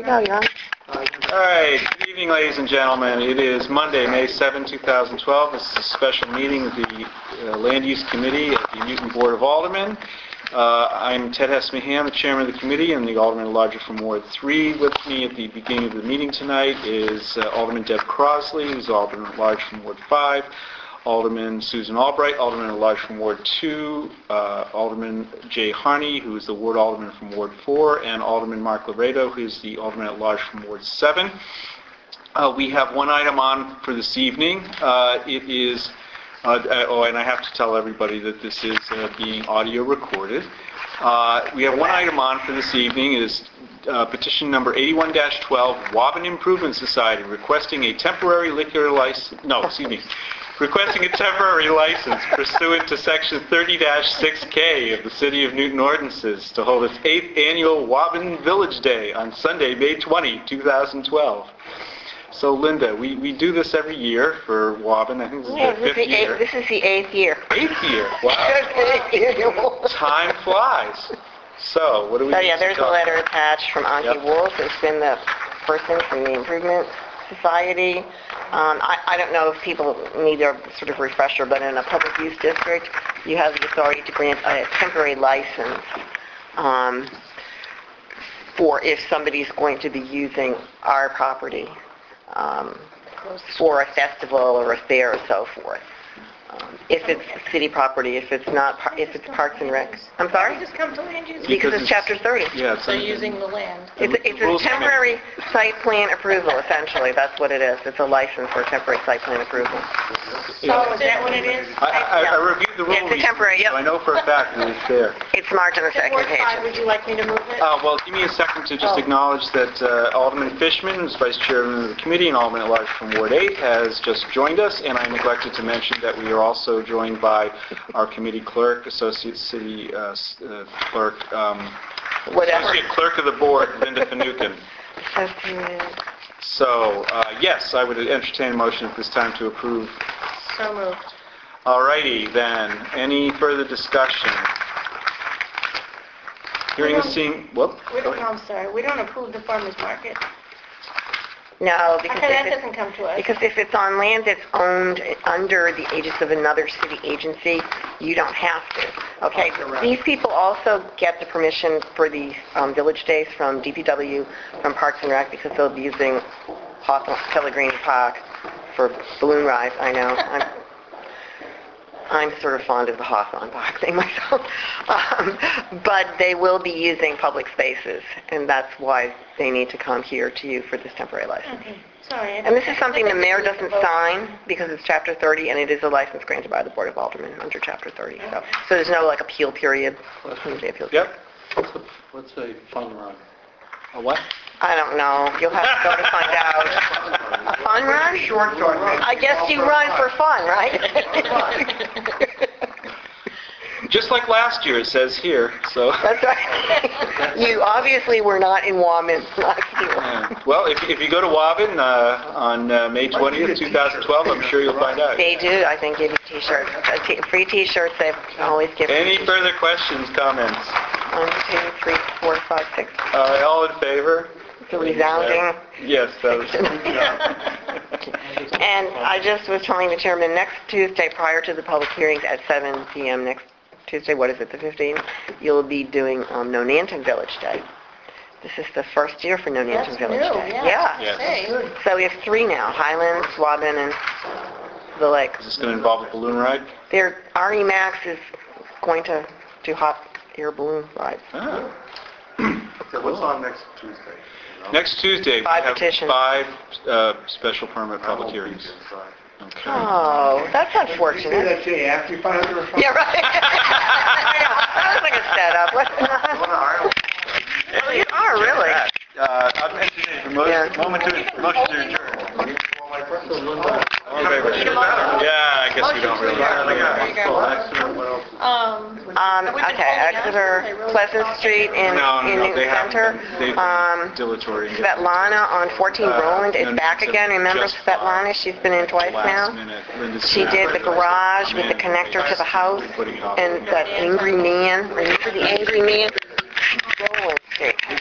go, you're on. All right, good evening, ladies and gentlemen. It is Monday, May 7, 2012. This is a special meeting of the Land Use Committee of the Newton Board of Aldermen. I'm Ted Hess-Meehan, the chairman of the committee, and the Alderman at Large from Ward 3. With me at the beginning of the meeting tonight is Alderman Deb Crosley, who's Alderman at Large from Ward 5, Alderman Susan Albright, Alderman at Large from Ward 2, Alderman Jay Harney, who is the Ward Alderman from Ward 4, and Alderman Mark Laredo, who is the Alderman at Large from Ward 7. We have one item on for this evening. It is, and I have to tell everybody that this is being audio recorded. We have one item on for this evening. It is petition number 81-12, Waban Improvement Society, requesting a temporary liquor license, requesting a temporary license pursuant to section 30-6K of the City of Newton Ordinances to hold its 8th annual Waban Village Day on Sunday, May 20, 2012. So, Linda, we do this every year for Waban. I think this is the 5th year. This is the 8th year. 8th year? Wow. Time flies. So, what do we do? There's a letter attached from Anki Wolf. It's been the person from the Improvement Society. I don't know if people need a sort of refresher, but in a public use district, you have the authority to grant a temporary license for if somebody's going to be using our property for a festival or a fair or so forth. If it's city property, if it's not, if it's Parks and Rec. I'm sorry? Just come to land use? Because it's Chapter 30. Yeah, So using the land. It's a temporary site plan approval, essentially. That's what it is. It's a license for temporary site plan approval. So is that what it is? I reviewed the rules. It's a temporary, yep. So I know for a fact that it's there. It's marked on the second Ward page. 5, would you like me to move it? Well, give me a second to just acknowledge that Alderman Fishman, who's Vice Chairman of the committee and Alderman at Large from Ward 8, has just joined us, and I neglected to mention that we are also joined by our committee clerk, Associate City Clerk, Associate Clerk of the Board, Linda Finucane. So, yes, I would entertain a motion at this time to approve. So moved. Alrighty, then. Any further discussion? Hearing and seeing... I'm sorry. We don't approve the farmer's market. No, because that doesn't come to us. Because if it's on land that's owned under the aegis of another city agency, you don't have to. Okay, these people also get the permission for the village days from DPW, from Parks and Rec, because they'll be using Pellegrini Park for balloon rides. I know. I'm sort of fond of the Hawthorne Park thing myself. But they will be using public spaces, and that's why they need to come here to you for this temporary license. Okay, sorry. And this is something the mayor doesn't sign because it's Chapter 30, and it is a license granted by the Board of Aldermen under Chapter 30. So there's no, appeal period. Yep. What's a fun run? A what? I don't know. You'll have to go to find out. A fun run? Short run. I guess you run for fun, right? Just like last year, it says here. So. That's right. You obviously were not in Waban last year. Well, if you go to Waban on May 20th, 2012, I'm sure you'll find out. They do, I think, give you T-shirts. Free T-shirts, they always give. Any further questions, comments? 1, 2, 3, 4, 5, 6. All right, all in favor? It's a resounding. Yes, that was. And I just was telling the chairman, next Tuesday, prior to the public hearings at 7 p.m. next Tuesday, what is it, the 15th? You'll be doing Nonanton Village Day. This is the first year for Nonanton Village Day. Yeah. Yes. So we have 3 now, Highlands, Waban, and the Lake. Is this going to involve a balloon ride? RE Max is going to do hot air balloon rides. Oh. So what's on next Tuesday? Next Tuesday, we 5 have petitions. 5 special permit public hearings. Okay. Oh, that's unfortunate. Say that day after you find out they're Yeah, right. That was like a setup. Oh, you are, really? I'm entertaining motion to adjourn. Well, my friend Linda. All in favor? Yeah, I guess we don't really. Okay, Exeter, Pleasant Street in Newton Center. They've dilatory. Svetlana on 14 Roland is back again. Remember just Svetlana? She's been in twice now. She did the garage with the connector to the house and that angry man. Remember the angry man? Roland Street.